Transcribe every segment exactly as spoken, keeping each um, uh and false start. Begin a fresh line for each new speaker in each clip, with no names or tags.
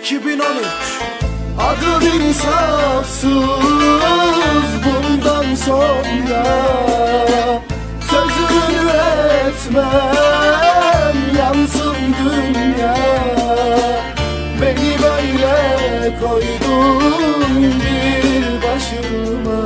iki bin on üç.
Adın insafsız, bundan sonra sözünü etmem, yansın dünya. Beni böyle koydun bir başıma,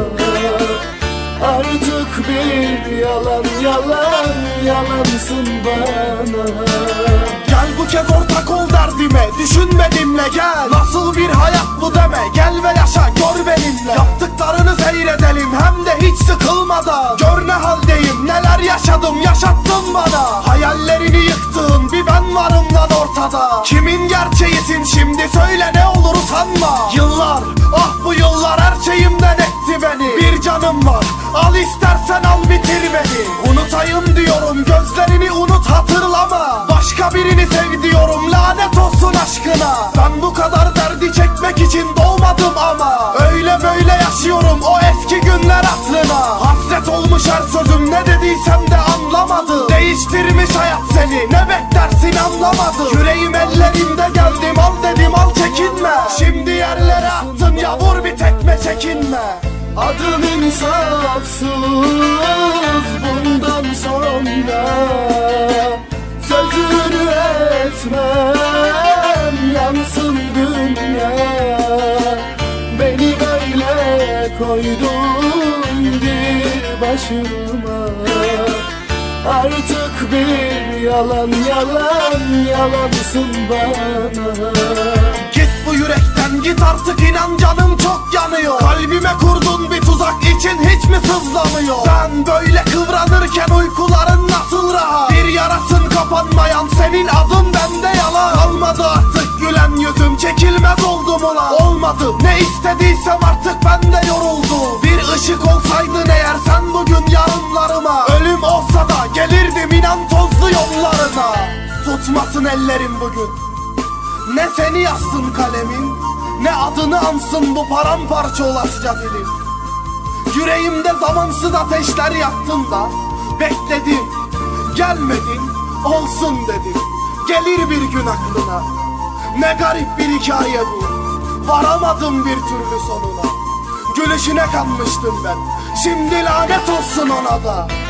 artık bir yalan yalan yalansın bana.
Gel bu kez ortak ol derdime, düşünme dinle gel. Nasıl bir hayat bu deme, gel ve yaşa gör benimle. Yaptıklarını seyredelim hem de hiç sıkılmadan. Gör ne haldeyim, neler yaşadım, yaşattın bana. Hayallerini yıktın, bir ben varım lan ortada. Kimin gerçeğisin şimdi söyle, ne olur utanma. Yıllar, ah bu yıllar her şeyimden etti beni. Bir canım var, al istersen al bitir beni. Unutayım diyorum, gözlerini unut hatırlama. Başka birini sev diyorum, lanet olsun aşkına. Ben bu kadar derdi çekmek için doğmadım ama öyle böyle yaşıyorum o eski günler aklına. Hasret olmuş her sözüm, ne dediysem de anlamadı. Değiştirmiş hayat seni, ne beklersin anlamadım. Yüreğim ellerimde, geldim al dedim al çekinme. Şimdi yerlere attın ya, vur bir tekme çekinme.
Adın insafsız, bundan sonra sözünü etmem, yansın dünya. Beni böyle koydun bir başıma, artık bir yalan yalan yalansın bana.
Git bu yürekten git artık, inan canım çok yanıyor. Kalbime kurdun bir tuzak, için hiç mi sızlamıyor? Ben böyle kıvranırken uykuların nasıl rahat? Bir yarasın kapanmayan, senin adın bende yalan. Kalmadı artık gülen yüzüm, çekilmez oldum ulan. Olmadı ne istediysem artık bende yoruldu. Bir ışık olsaydın eğer sen bugün yarınlarıma. Ölüm olsa da gelirdim inan tozlu yollarına. Tutmasın ellerim bugün, ne seni yazsın kalemin, ne adını ansın bu paramparça olasıca dilim. Yüreğimde zamansız ateşler yaktın da bekledim, gelmedin, olsun dedim. Gelir bir gün aklına, ne garip bir hikaye bu, varamadım bir türlü sonuna. Gülüşüne kanmıştım ben, şimdi lanet olsun ona da.